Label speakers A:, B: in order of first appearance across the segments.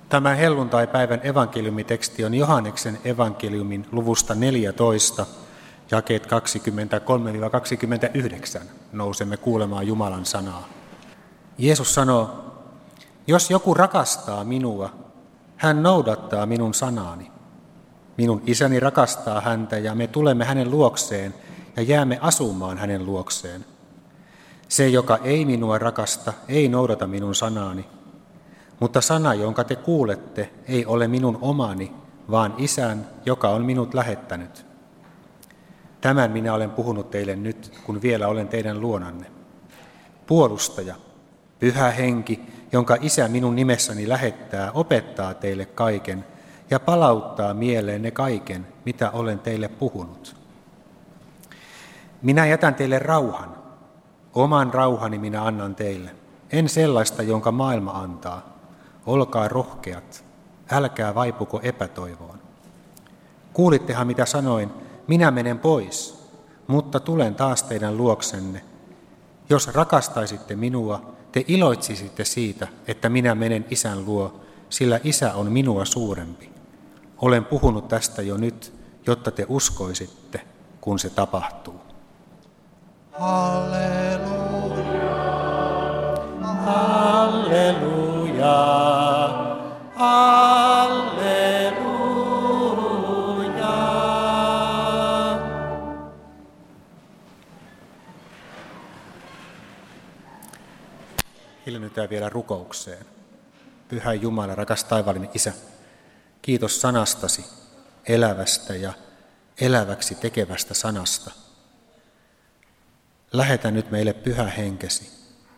A: Tämän helluntaipäivän evankeliumiteksti on Johanneksen evankeliumin luvusta 14, jakeet 23-29. Nousemme kuulemaan Jumalan sanaa. Jeesus sanoo, jos joku rakastaa minua, hän noudattaa minun sanaani. Minun isäni rakastaa häntä ja me tulemme hänen luokseen ja jäämme asumaan hänen luokseen. Se, joka ei minua rakasta, ei noudata minun sanaani. Mutta sana, jonka te kuulette, ei ole minun omani, vaan Isän, joka on minut lähettänyt. Tämän minä olen puhunut teille nyt, kun vielä olen teidän luonanne. Puolustaja, Pyhä Henki, jonka Isä minun nimessäni lähettää, opettaa teille kaiken ja palauttaa mieleenne kaiken, mitä olen teille puhunut. Minä jätän teille rauhan. Oman rauhani minä annan teille. En sellaista, jonka maailma antaa. Olkaa rohkeat, älkää vaipuko epätoivoon. Kuulittehan mitä sanoin, minä menen pois, mutta tulen taas teidän luoksenne. Jos rakastaisitte minua, te iloitsisitte siitä, että minä menen Isän luo, sillä Isä on minua suurempi. Olen puhunut tästä jo nyt, jotta te uskoisitte, kun se tapahtuu.
B: Halleluja, halleluja, halleluja.
A: Hiljennytään vielä rukoukseen. Pyhä Jumala, rakas taivaallinen Isä, kiitos sanastasi, elävästä ja eläväksi tekevästä sanasta. Lähetä nyt meille Pyhä Henkesi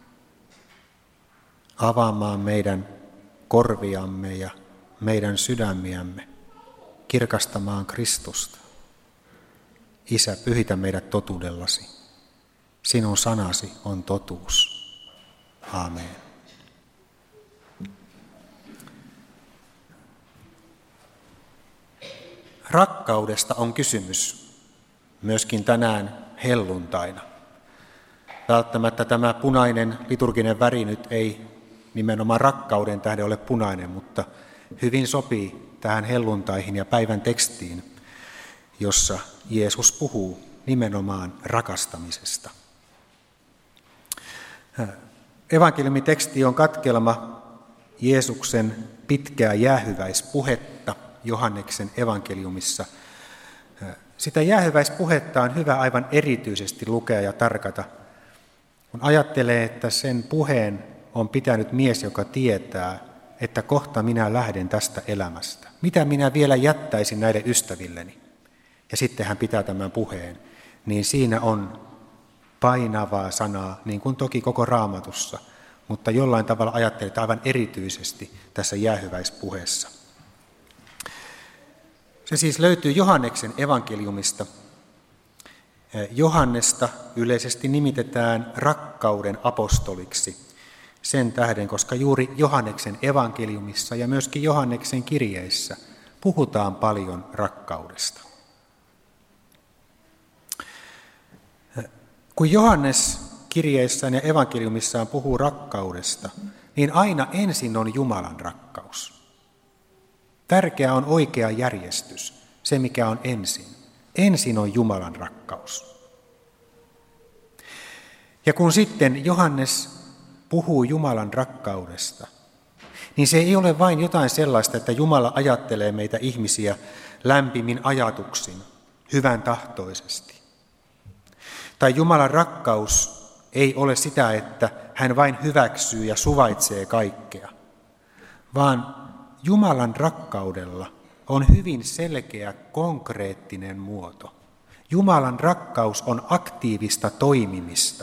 A: avaamaan meidän korviamme ja meidän sydämiämme, kirkastamaan Kristusta. Isä, pyhitä meidät totuudellasi. Sinun sanasi on totuus. Aamen. Rakkaudesta on kysymys myöskin tänään helluntaina. Välttämättä tämä punainen liturginen väri nyt ei nimenomaan rakkauden tähden ole punainen, mutta hyvin sopii tähän helluntaihin ja päivän tekstiin, jossa Jeesus puhuu nimenomaan rakastamisesta. Evankeliumiteksti on katkelma Jeesuksen pitkää jäähyväispuhetta Johanneksen evankeliumissa. Sitä jäähyväispuhetta on hyvä aivan erityisesti lukea ja tarkata, kun ajattelee, että sen puheen on pitänyt mies, joka tietää, että kohta minä lähden tästä elämästä. Mitä minä vielä jättäisin näille ystävilleni? Ja sitten hän pitää tämän puheen. Niin siinä on painavaa sanaa, niin kuin toki koko Raamatussa, mutta jollain tavalla ajattelee aivan erityisesti tässä jäähyväispuheessa. Se siis löytyy Johanneksen evankeliumista. Johannesta yleisesti nimitetään rakkauden apostoliksi sen tähden, koska juuri Johanneksen evankeliumissa ja myöskin Johanneksen kirjeissä puhutaan paljon rakkaudesta. Kun Johannes kirjeissään ja evankeliumissaan puhuu rakkaudesta, niin aina ensin on Jumalan rakkaus. Tärkeä on oikea järjestys, se mikä on ensin. Ensin on Jumalan rakkaus. Ja kun sitten Johannes puhuu Jumalan rakkaudesta, niin se ei ole vain jotain sellaista, että Jumala ajattelee meitä ihmisiä lämpimin ajatuksin, hyvän tahtoisesti. Tai Jumalan rakkaus ei ole sitä, että hän vain hyväksyy ja suvaitsee kaikkea, vaan Jumalan rakkaudella on hyvin selkeä, konkreettinen muoto. Jumalan rakkaus on aktiivista toimimista.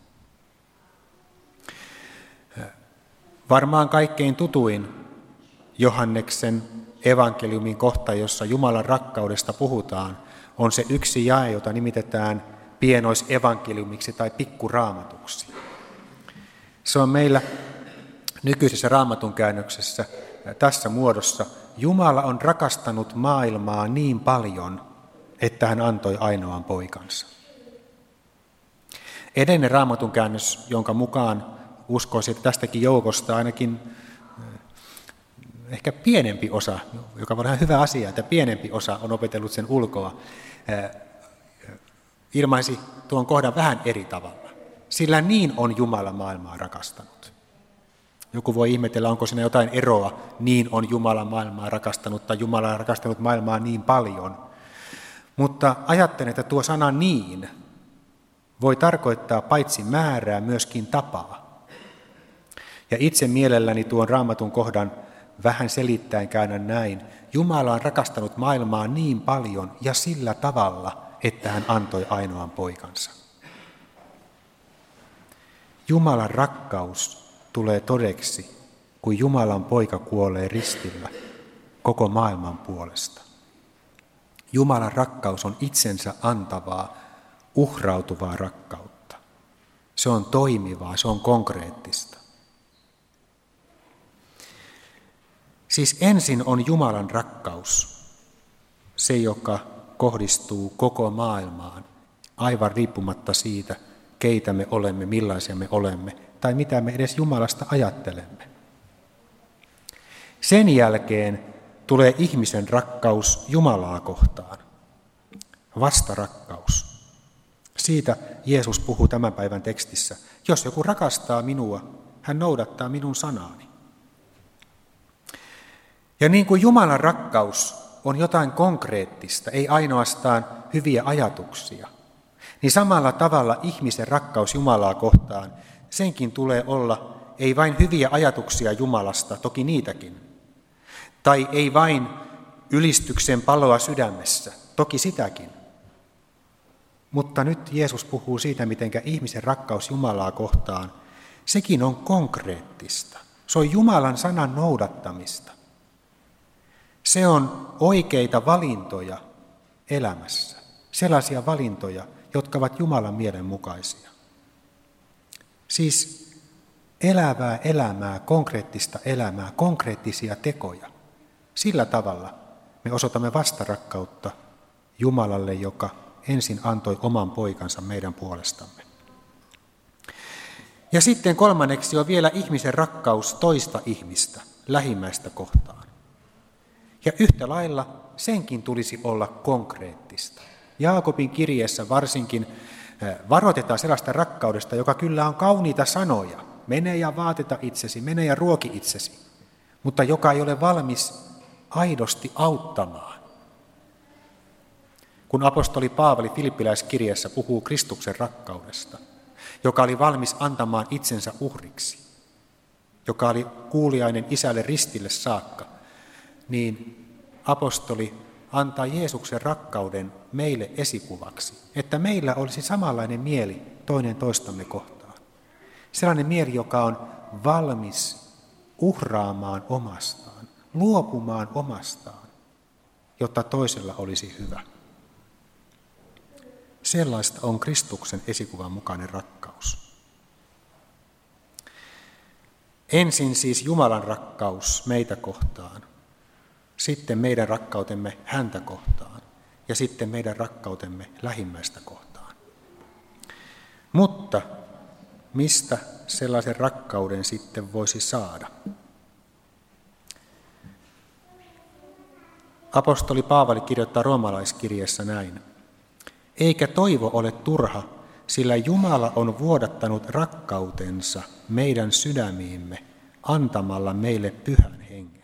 A: Varmaan kaikkein tutuin Johanneksen evankeliumin kohta, jossa Jumalan rakkaudesta puhutaan, on se yksi jae, jota nimitetään pienoisevankeliumiksi tai pikkuraamatuksi. Se on meillä nykyisessä raamatun käännöksessä tässä muodossa. Jumala on rakastanut maailmaa niin paljon, että hän antoi ainoan poikansa. Edellinen raamatun käännös, jonka mukaan uskoisin, että tästäkin joukosta ainakin ehkä pienempi osa, joka on ihan hyvä asia, että pienempi osa on opetellut sen ulkoa, ilmaisi tuon kohdan vähän eri tavalla. Sillä niin on Jumala maailmaa rakastanut. Joku voi ihmetellä, onko siinä jotain eroa, niin on Jumala maailmaa rakastanut tai Jumala on rakastanut maailmaa niin paljon. Mutta ajattelen, että tuo sana niin voi tarkoittaa paitsi määrää myöskin tapaa. Ja itse mielelläni tuon Raamatun kohdan vähän selittäen käännän näin. Jumala on rakastanut maailmaa niin paljon ja sillä tavalla, että hän antoi ainoan poikansa. Jumalan rakkaus tulee todeksi, kun Jumalan poika kuolee ristillä koko maailman puolesta. Jumalan rakkaus on itsensä antavaa, uhrautuvaa rakkautta. Se on toimivaa, se on konkreettista. Siis ensin on Jumalan rakkaus, se joka kohdistuu koko maailmaan, aivan riippumatta siitä, keitä me olemme, millaisia me olemme, tai mitä me edes Jumalasta ajattelemme. Sen jälkeen tulee ihmisen rakkaus Jumalaa kohtaan, vastarakkaus. Siitä Jeesus puhuu tämän päivän tekstissä. Jos joku rakastaa minua, hän noudattaa minun sanaani. Ja niin kuin Jumalan rakkaus on jotain konkreettista, ei ainoastaan hyviä ajatuksia, niin samalla tavalla ihmisen rakkaus Jumalaa kohtaan, senkin tulee olla ei vain hyviä ajatuksia Jumalasta, toki niitäkin, tai ei vain ylistyksen paloa sydämessä, toki sitäkin. Mutta nyt Jeesus puhuu siitä, miten ihmisen rakkaus Jumalaa kohtaan, sekin on konkreettista. Se on Jumalan sanan noudattamista. Se on oikeita valintoja elämässä, sellaisia valintoja, jotka ovat Jumalan mielen mukaisia. Siis elävää elämää, konkreettista elämää, konkreettisia tekoja. Sillä tavalla me osoitamme vastarakkautta Jumalalle, joka ensin antoi oman poikansa meidän puolestamme. Ja sitten kolmanneksi on vielä ihmisen rakkaus toista ihmistä, lähimmäistä kohtaan. Ja yhtä lailla senkin tulisi olla konkreettista. Jaakobin kirjeessä varsinkin varoitetaan sellaista rakkaudesta, joka kyllä on kauniita sanoja. Mene ja vaateta itsesi, mene ja ruoki itsesi, mutta joka ei ole valmis aidosti auttamaan. Kun apostoli Paavali Filippiläiskirjeessä puhuu Kristuksen rakkaudesta, joka oli valmis antamaan itsensä uhriksi, joka oli kuuliainen isälle ristille saakka, niin apostoli antaa Jeesuksen rakkauden meille esikuvaksi, että meillä olisi samanlainen mieli toinen toistamme kohtaan. Sellainen mieli, joka on valmis uhraamaan omastaan, luopumaan omastaan, jotta toisella olisi hyvä. Sellaista on Kristuksen esikuvan mukainen rakkaus. Ensin siis Jumalan rakkaus meitä kohtaan, sitten meidän rakkautemme häntä kohtaan ja sitten meidän rakkautemme lähimmäistä kohtaan. Mutta mistä sellaisen rakkauden sitten voisi saada? Apostoli Paavali kirjoittaa roomalaiskirjeessä näin. Eikä toivo ole turha, sillä Jumala on vuodattanut rakkautensa meidän sydämiimme antamalla meille pyhän hengen.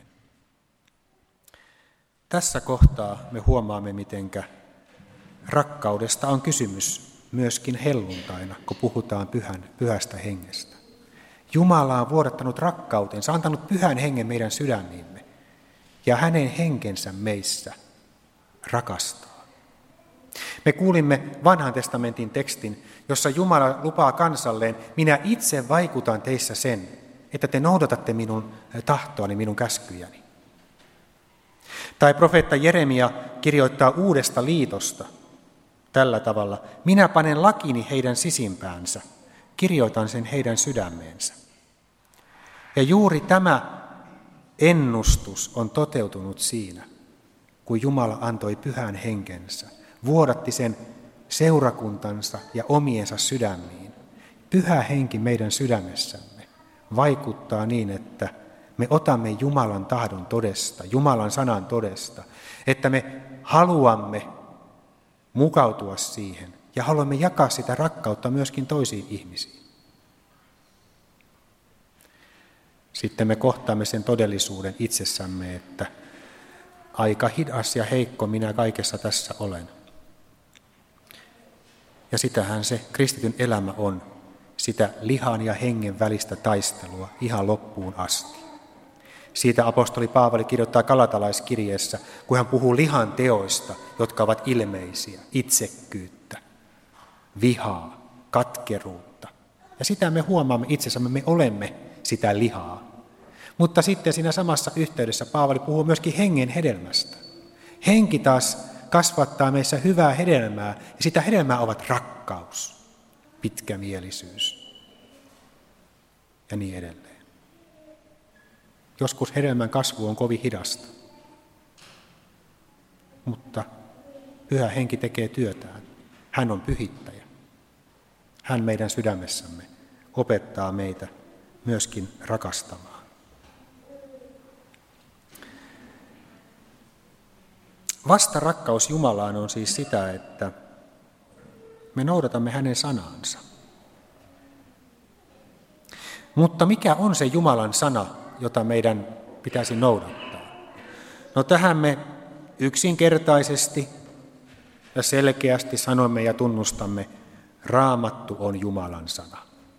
A: Tässä kohtaa me huomaamme, mitenkä rakkaudesta on kysymys myöskin helluntaina, kun puhutaan pyhästä hengestä. Jumala on vuodattanut rakkautensa, antanut pyhän hengen meidän sydämiimme, ja hänen henkensä meissä rakastaa. Me kuulimme vanhan testamentin tekstin, jossa Jumala lupaa kansalleen, minä itse vaikutan teissä sen, että te noudatatte minun tahtoani, minun käskyjäni. Tai profeetta Jeremia kirjoittaa uudesta liitosta tällä tavalla, minä panen lakini heidän sisimpäänsä, kirjoitan sen heidän sydämeensä. Ja juuri tämä ennustus on toteutunut siinä, kun Jumala antoi pyhän henkensä, vuodatti sen seurakuntansa ja omiensa sydämiin. Pyhä henki meidän sydämessämme vaikuttaa niin, että me otamme Jumalan tahdon todesta, Jumalan sanan todesta, että me haluamme mukautua siihen ja haluamme jakaa sitä rakkautta myöskin toisiin ihmisiin. Sitten me kohtaamme sen todellisuuden itsessämme, että aika hidas ja heikko minä kaikessa tässä olen. Ja sitähän se kristityn elämä on, sitä lihan ja hengen välistä taistelua ihan loppuun asti. Siitä apostoli Paavali kirjoittaa galatalaiskirjeessä, kun hän puhuu lihan teoista, jotka ovat ilmeisiä, itsekkyyttä, vihaa, katkeruutta. Ja sitä me huomaamme itsessämme, me olemme sitä lihaa. Mutta sitten siinä samassa yhteydessä Paavali puhuu myöskin hengen hedelmästä. Henki taas kasvattaa meissä hyvää hedelmää, ja sitä hedelmää ovat rakkaus, pitkämielisyys ja niin edelleen. Joskus hedelmän kasvu on kovin hidasta, mutta Pyhä Henki tekee työtään. Hän on pyhittäjä. Hän meidän sydämessämme opettaa meitä myöskin rakastamaan. Vasta rakkaus Jumalaan on siis sitä, että me noudatamme hänen sanaansa. Mutta mikä on se Jumalan sana, jota meidän pitäisi noudattaa? No tähän me yksinkertaisesti ja selkeästi sanomme ja tunnustamme, Raamattu on Jumalan sana.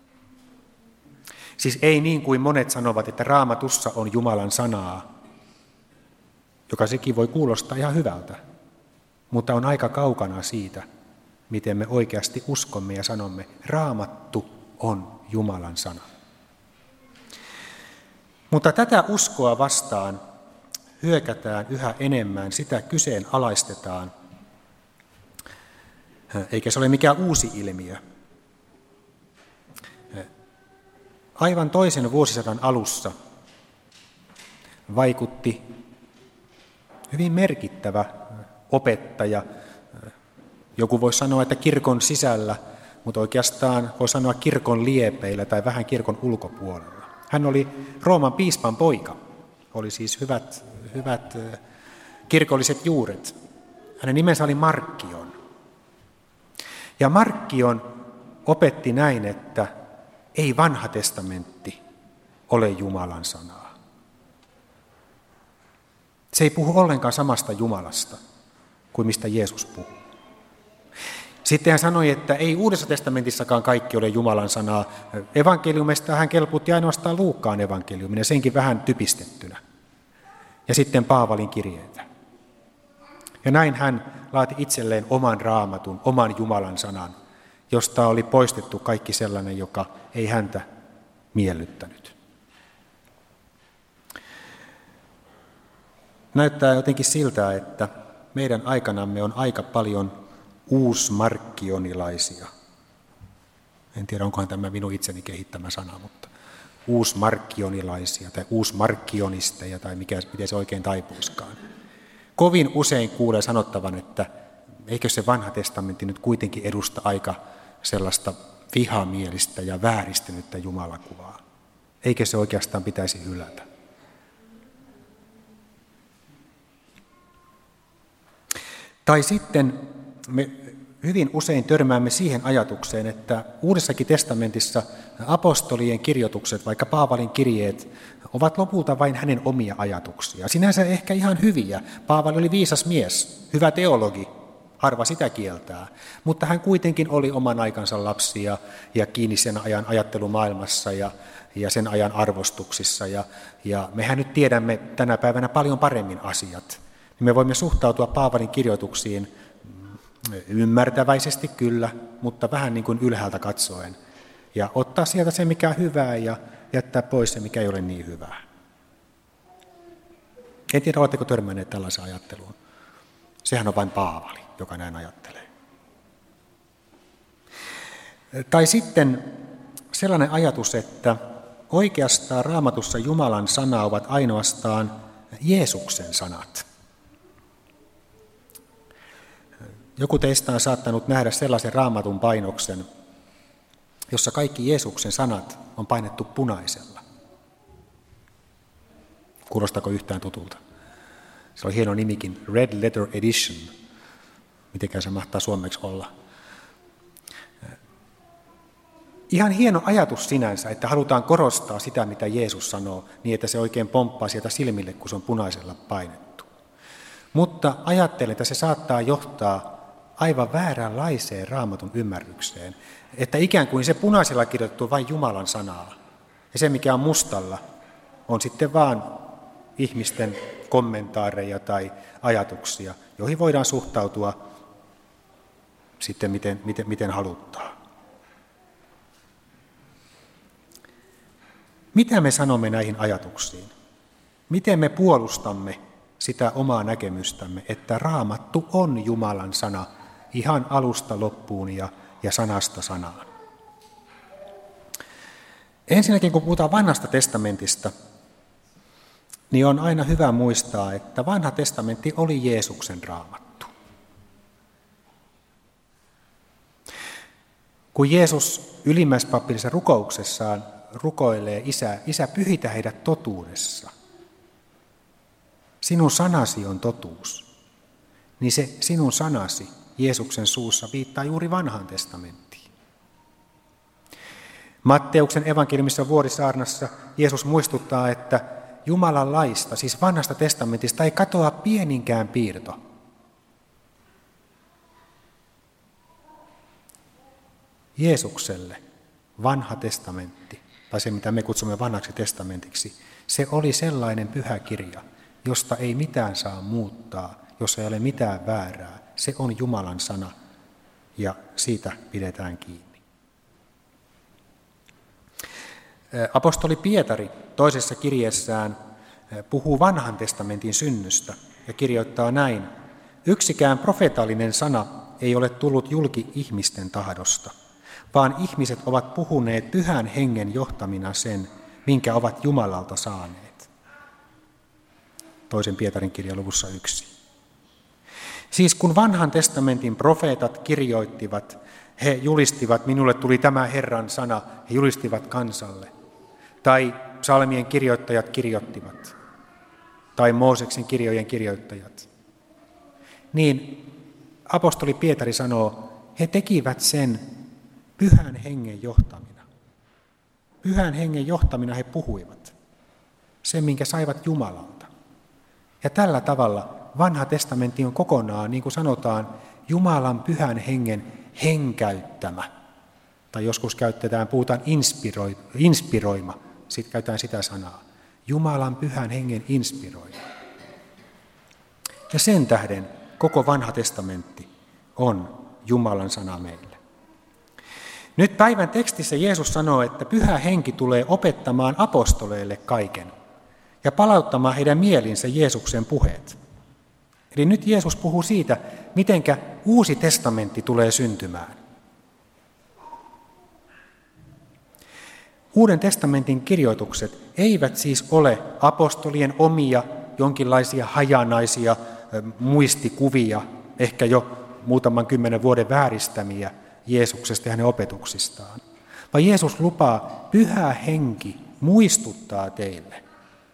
A: Siis ei niin kuin monet sanovat, että Raamatussa on Jumalan sanaa, joka sekin voi kuulostaa ihan hyvältä, mutta on aika kaukana siitä, miten me oikeasti uskomme ja sanomme, Raamattu on Jumalan sana. Mutta tätä uskoa vastaan hyökätään yhä enemmän, sitä kyseenalaistetaan, eikä se ole mikään uusi ilmiö. Aivan toisen vuosisadan alussa vaikutti hyvin merkittävä opettaja. Joku voi sanoa, että kirkon sisällä, mutta oikeastaan voi sanoa kirkon liepeillä tai vähän kirkon ulkopuolella. Hän oli Rooman piispan poika, oli siis hyvät kirkolliset juuret. Hänen nimensä oli Markion. Ja Markion opetti näin, että ei vanha testamentti ole Jumalan sanaa. Se ei puhu ollenkaan samasta Jumalasta kuin mistä Jeesus puhuu. Sitten hän sanoi, että ei Uudessa testamentissakaan kaikki ole Jumalan sanaa. Evankeliumista hän kelpuutti ainoastaan Luukkaan evankeliumin ja senkin vähän typistettynä. Ja sitten Paavalin kirjeitä. Ja näin hän laati itselleen oman raamatun, oman Jumalan sanan, josta oli poistettu kaikki sellainen, joka ei häntä miellyttänyt. Näyttää jotenkin siltä, että meidän aikanamme on aika paljon uusmarkionilaisia. En tiedä, onkohan tämä minun itseni kehittämä sana, mutta uusmarkionilaisia tai uusmarkionisteja tai miten se oikein taipuiskaan. Kovin usein kuulee sanottavan, että eikö se vanha testamentti nyt kuitenkin edusta aika sellaista vihamielistä ja vääristynyttä jumalakuvaa. Eikö se oikeastaan pitäisi hylätä? Tai sitten me hyvin usein törmäämme siihen ajatukseen, että Uudessakin testamentissa apostolien kirjoitukset, vaikka Paavalin kirjeet, ovat lopulta vain hänen omia ajatuksia. Sinänsä ehkä ihan hyviä. Paavali oli viisas mies, hyvä teologi, harva sitä kieltää, mutta hän kuitenkin oli oman aikansa lapsi ja kiinni sen ajan ajattelumaailmassa ja sen ajan arvostuksissa. Ja mehän nyt tiedämme tänä päivänä paljon paremmin asiat. Me voimme suhtautua Paavalin kirjoituksiin ymmärtäväisesti kyllä, mutta vähän niin kuin ylhäältä katsoen. Ja ottaa sieltä se, mikä on hyvää, ja jättää pois se, mikä ei ole niin hyvää. En tiedä, oletteko törmänneet tällaiseen ajatteluun. Sehän on vain Paavali, joka näin ajattelee. Tai sitten sellainen ajatus, että oikeastaan Raamatussa Jumalan sana ovat ainoastaan Jeesuksen sanat. Joku teistä on saattanut nähdä sellaisen Raamatun painoksen, jossa kaikki Jeesuksen sanat on painettu punaisella. Kuulostaako yhtään tutulta? Se on hieno nimikin, Red Letter Edition. Mitenkään se mahtaa suomeksi olla. Ihan hieno ajatus sinänsä, että halutaan korostaa sitä, mitä Jeesus sanoo, niin että se oikein pomppaa sieltä silmille, kun se on punaisella painettu. Mutta ajattelen, että se saattaa johtaa aivan vääränlaiseen Raamatun ymmärrykseen, että ikään kuin se punaisella kirjoitettu vain Jumalan sanaa, ja se mikä on mustalla on sitten vaan ihmisten kommentaareja tai ajatuksia, joihin voidaan suhtautua sitten miten haluttaa. Mitä me sanomme näihin ajatuksiin? Miten me puolustamme sitä omaa näkemystämme, että Raamattu on Jumalan sana ihan alusta loppuun ja sanasta sanaan? Ensinnäkin kun puhutaan Vanhasta testamentista, niin on aina hyvä muistaa, että Vanha testamentti oli Jeesuksen Raamattu. Kun Jeesus ylimmäispapillisessa rukouksessaan rukoilee, Isä, pyhitä heidät totuudessa. Sinun sanasi on totuus. Niin se sinun sanasi Jeesuksen suussa viittaa juuri Vanhaan testamenttiin. Matteuksen evankeliumissa vuorisaarnassa Jeesus muistuttaa, että Jumalan laista, siis Vanhasta testamentista, ei katoa pieninkään piirto. Jeesukselle Vanha testamentti, tai se mitä me kutsumme Vanhaksi testamentiksi, se oli sellainen pyhä kirja, josta ei mitään saa muuttaa, jossa ei ole mitään väärää. Se on Jumalan sana ja siitä pidetään kiinni. Apostoli Pietari toisessa kirjeessään puhuu Vanhan testamentin synnystä ja kirjoittaa näin: yksikään profeetallinen sana ei ole tullut julki ihmisten tahdosta, vaan ihmiset ovat puhuneet Pyhän Hengen johtamina sen, minkä ovat Jumalalta saaneet. Toisen Pietarin kirjan luvussa 1. Siis kun Vanhan testamentin profeetat kirjoittivat, he julistivat, minulle tuli tämä Herran sana, he julistivat kansalle. Tai psalmien kirjoittajat kirjoittivat, tai Mooseksen kirjojen kirjoittajat. Niin apostoli Pietari sanoo, he tekivät sen Pyhän Hengen johtamina. Pyhän Hengen johtamina he puhuivat sen, minkä saivat Jumalalta. Ja tällä tavalla Vanha testamentti on kokonaan, niin kuin sanotaan, Jumalan Pyhän Hengen henkäyttämä. Tai joskus puhutaan inspiroima, sitten käytetään sitä sanaa. Jumalan Pyhän Hengen inspiroima. Ja sen tähden koko Vanha testamentti on Jumalan sana meille. Nyt päivän tekstissä Jeesus sanoo, että Pyhä Henki tulee opettamaan apostoleille kaiken ja palauttamaan heidän mielinsä Jeesuksen puheet. Eli nyt Jeesus puhuu siitä, mitenkä uusi testamentti tulee syntymään. Uuden testamentin kirjoitukset eivät siis ole apostolien omia jonkinlaisia hajanaisia muistikuvia, ehkä jo muutaman 10 vuoden vääristämiä Jeesuksesta ja hänen opetuksistaan. Vaan Jeesus lupaa, Pyhä Henki muistuttaa teille.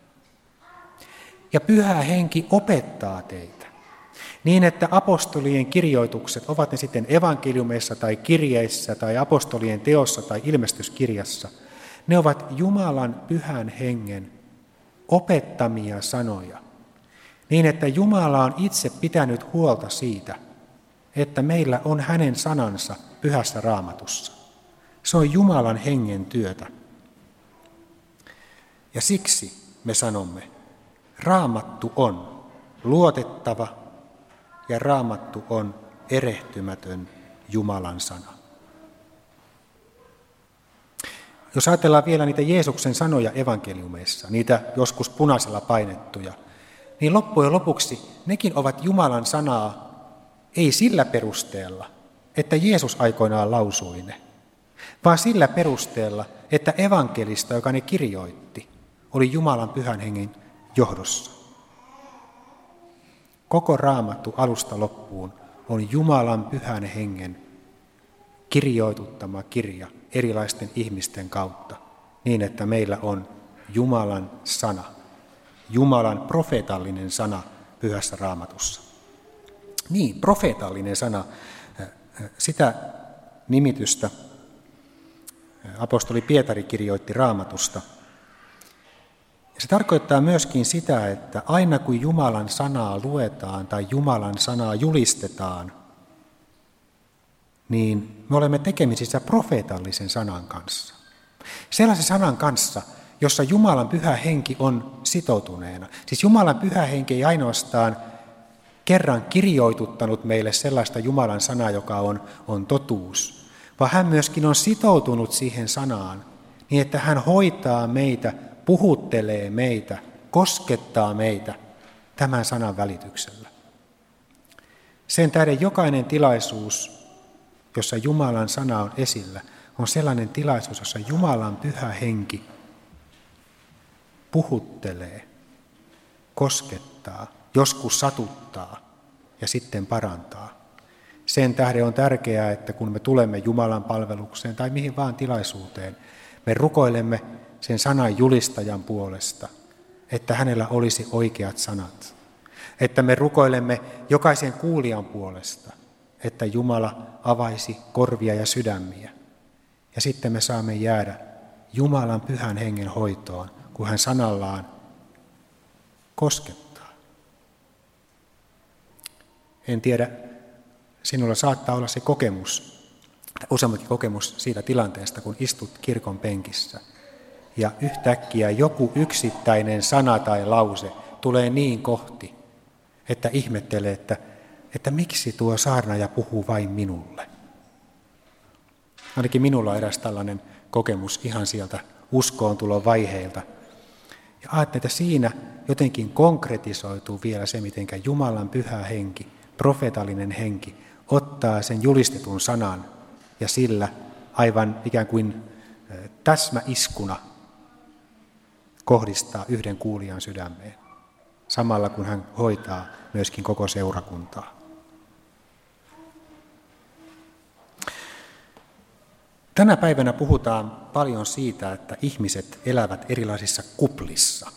A: Ja Pyhä Henki opettaa teitä. Niin, että apostolien kirjoitukset, ovat ne sitten evankeliumeissa tai kirjeissä tai apostolien teossa tai ilmestyskirjassa, ne ovat Jumalan Pyhän Hengen opettamia sanoja. Niin, että Jumala on itse pitänyt huolta siitä, että meillä on hänen sanansa Pyhässä Raamatussa. Se on Jumalan Hengen työtä. Ja siksi me sanomme, Raamattu on luotettava ja Raamattu on erehtymätön Jumalan sana. Jos ajatellaan vielä niitä Jeesuksen sanoja evankeliumeissa, niitä joskus punaisella painettuja, niin loppujen lopuksi nekin ovat Jumalan sanaa, ei sillä perusteella, että Jeesus aikoinaan lausui ne, vaan sillä perusteella, että evankelista, joka ne kirjoitti, oli Jumalan Pyhän Hengen johdossa. Koko Raamattu alusta loppuun on Jumalan Pyhän Hengen kirjoituttama kirja erilaisten ihmisten kautta, niin että meillä on Jumalan sana. Jumalan profeetallinen sana Pyhässä Raamatussa. Niin, profeetallinen sana, sitä nimitystä apostoli Pietari kirjoitti Raamatusta. Se tarkoittaa myöskin sitä, että aina kun Jumalan sanaa luetaan tai Jumalan sanaa julistetaan, niin me olemme tekemisissä profeetallisen sanan kanssa. Sellaisen sanan kanssa, jossa Jumalan pyhä henki on sitoutuneena. Siis Jumalan pyhä henki ei ainoastaan kerran kirjoituttanut meille sellaista Jumalan sanaa, joka on totuus, vaan hän myöskin on sitoutunut siihen sanaan niin, että hän hoitaa meitä, puhuttelee meitä, koskettaa meitä tämän sanan välityksellä. Sen tähden jokainen tilaisuus, jossa Jumalan sana on esillä, on sellainen tilaisuus, jossa Jumalan pyhä henki puhuttelee, koskettaa, joskus satuttaa ja sitten parantaa. Sen tähden on tärkeää, että kun me tulemme Jumalan palvelukseen tai mihin vaan tilaisuuteen, me rukoilemme sen sanan julistajan puolesta, että hänellä olisi oikeat sanat. Että me rukoilemme jokaisen kuulijan puolesta, että Jumala avaisi korvia ja sydämiä. Ja sitten me saamme jäädä Jumalan pyhän hengen hoitoon, kun hän sanallaan koskettaa. En tiedä, sinulla saattaa olla se kokemus, useammankin kokemus siitä tilanteesta, kun istut kirkon penkissä ja yhtäkkiä joku yksittäinen sana tai lause tulee niin kohti, että ihmettelee, että miksi tuo saarnaaja puhuu vain minulle. Ainakin minulla on eräs tällainen kokemus ihan sieltä uskoon-tulon vaiheilta. Ja ajattelin, että siinä jotenkin konkretisoituu vielä se, miten Jumalan pyhä henki, profeetallinen henki, ottaa sen julistetun sanan ja sillä aivan ikään kuin täsmäiskuna kohdistaa yhden kuulijan sydämeen, samalla kun hän hoitaa myöskin koko seurakuntaa. Tänä päivänä puhutaan paljon siitä, että ihmiset elävät erilaisissa kuplissa.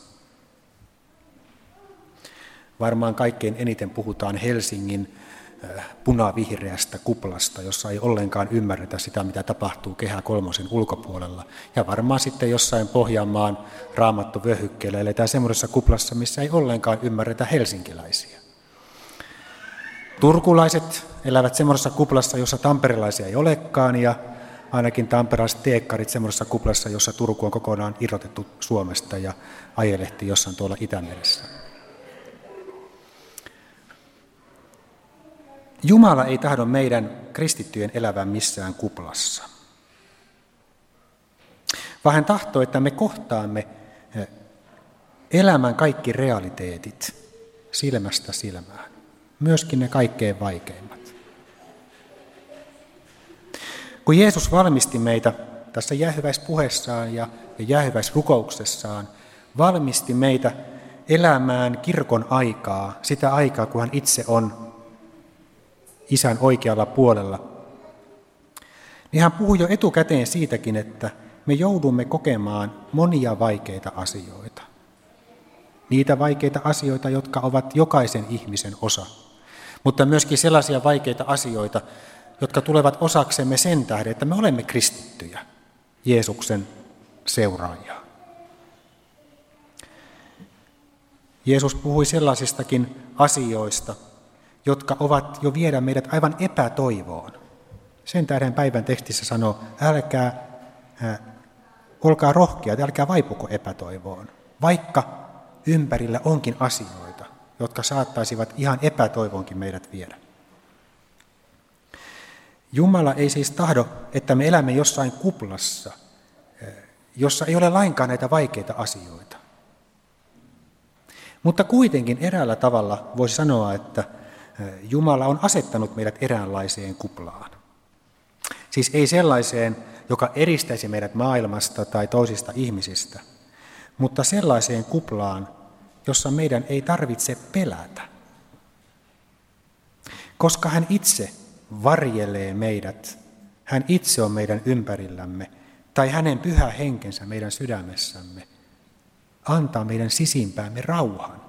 A: Varmaan kaikkein eniten puhutaan Helsingin punavihreästä kuplasta, jossa ei ollenkaan ymmärretä sitä, mitä tapahtuu Kehä kolmosen ulkopuolella. Ja varmaan sitten jossain Pohjanmaan raamattuvyöhykkeellä eletään semmoisessa kuplassa, missä ei ollenkaan ymmärretä helsinkiläisiä. Turkulaiset elävät semmoisessa kuplassa, jossa tamperelaisia ei olekaan, ja ainakin tamperelaiset teekkarit semmoisessa kuplassa, jossa Turku on kokonaan irrotettu Suomesta ja ajelehtii jossain tuolla Itämeressä. Jumala ei tahdo meidän kristittyjen elävän missään kuplassa, vaan hän tahtoo, että me kohtaamme elämän kaikki realiteetit silmästä silmään, myöskin ne kaikkein vaikeimmat. Kun Jeesus valmisti meitä tässä jäähyväispuheessaan ja jäähyväisrukouksessaan, valmisti meitä elämään kirkon aikaa, sitä aikaa, kun hän itse on Isän oikealla puolella, niin hän puhui jo etukäteen siitäkin, että me joudumme kokemaan monia vaikeita asioita. Niitä vaikeita asioita, jotka ovat jokaisen ihmisen osa, mutta myöskin sellaisia vaikeita asioita, jotka tulevat osaksemme sen tähden, että me olemme kristittyjä, Jeesuksen seuraajia. Jeesus puhui sellaisistakin asioista, jotka ovat jo viedä meidät aivan epätoivoon. Sen tähden päivän tekstissä sanoo, olkaa rohkeat, älkää vaipuko epätoivoon, vaikka ympärillä onkin asioita, jotka saattaisivat ihan epätoivonkin meidät viedä. Jumala ei siis tahdo, että me elämme jossain kuplassa, jossa ei ole lainkaan näitä vaikeita asioita. Mutta kuitenkin eräällä tavalla voisi sanoa, että Jumala on asettanut meidät eräänlaiseen kuplaan. Siis ei sellaiseen, joka eristäisi meidät maailmasta tai toisista ihmisistä, mutta sellaiseen kuplaan, jossa meidän ei tarvitse pelätä. Koska hän itse varjelee meidät, hän itse on meidän ympärillämme, tai hänen pyhä henkensä meidän sydämessämme, antaa meidän sisimpäämme rauhan.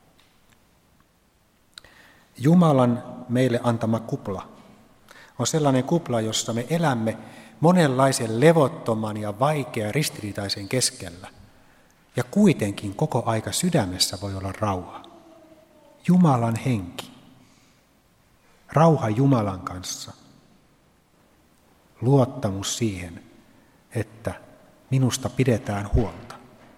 A: Jumalan meille antama kupla on sellainen kupla, jossa me elämme monenlaisen levottoman ja vaikean ristiriitaisen keskellä. Ja kuitenkin koko aika sydämessä voi olla rauha. Jumalan henki. Rauha Jumalan kanssa. Luottamus siihen, että minusta pidetään huolta.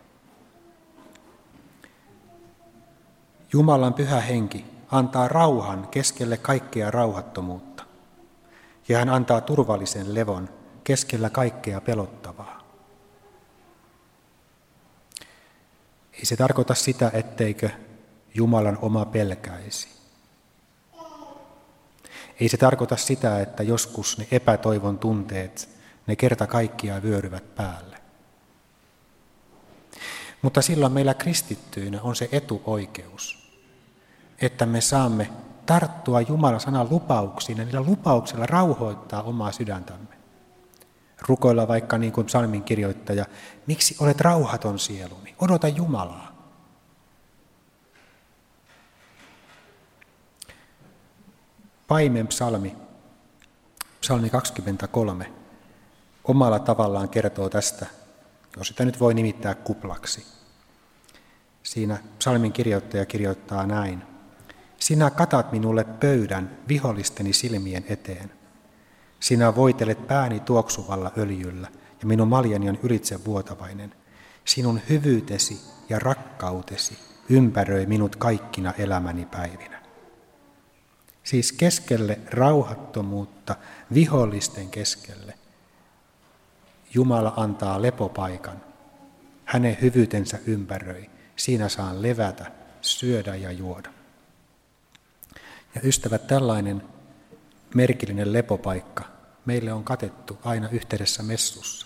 A: Jumalan pyhä henki antaa rauhan keskelle kaikkea rauhattomuutta. Ja hän antaa turvallisen levon keskellä kaikkea pelottavaa. Ei se tarkoita sitä, etteikö Jumalan oma pelkäisi. Ei se tarkoita sitä, että joskus ne epätoivon tunteet, ne kerta kaikkiaan vyöryvät päälle. Mutta silloin meillä kristittyinä on se etuoikeus, että me saamme tarttua Jumalan sanan lupauksiin ja niillä lupauksilla rauhoittaa omaa sydäntämme. Rukoilla vaikka niin kuin psalmin kirjoittaja, miksi olet rauhaton sieluni, odota Jumalaa. Paimen psalmi 23, omalla tavallaan kertoo tästä, jos sitä nyt voi nimittää kuplaksi. Siinä psalmin kirjoittaja kirjoittaa näin. Sinä katat minulle pöydän vihollisteni silmien eteen. Sinä voitelet pääni tuoksuvalla öljyllä ja minun maljani on ylitsevuotavainen. Sinun hyvyytesi ja rakkautesi ympäröi minut kaikkina elämäni päivinä. Siis keskelle rauhattomuutta, vihollisten keskelle, Jumala antaa lepopaikan. Hänen hyvyytensä ympäröi. Siinä saan levätä, syödä ja juoda. Ja ystävät, tällainen merkillinen lepopaikka meille on katettu aina yhteydessä messussa.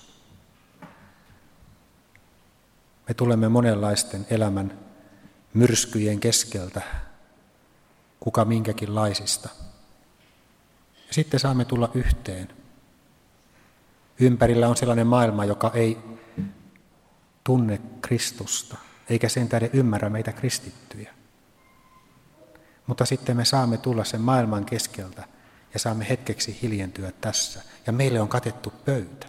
A: Me tulemme monenlaisten elämän myrskyjen keskeltä, kuka minkäkinlaisista. Ja sitten saamme tulla yhteen. Ympärillä on sellainen maailma, joka ei tunne Kristusta, eikä sen tähden ymmärrä meitä kristittyjä. Mutta sitten me saamme tulla sen maailman keskeltä ja saamme hetkeksi hiljentyä tässä. Ja meille on katettu pöytä.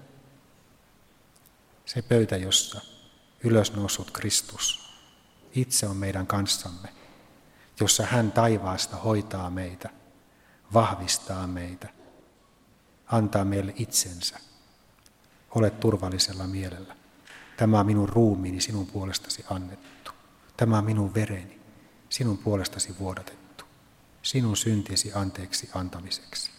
A: Se pöytä, jossa ylösnoussut Kristus itse on meidän kanssamme, jossa hän taivaasta hoitaa meitä, vahvistaa meitä, antaa meille itsensä. Ole turvallisella mielellä. Tämä on minun ruumiini sinun puolestasi annettu. Tämä on minun vereni sinun puolestasi vuodatettu. Sinun syntisi anteeksi antamiseksi.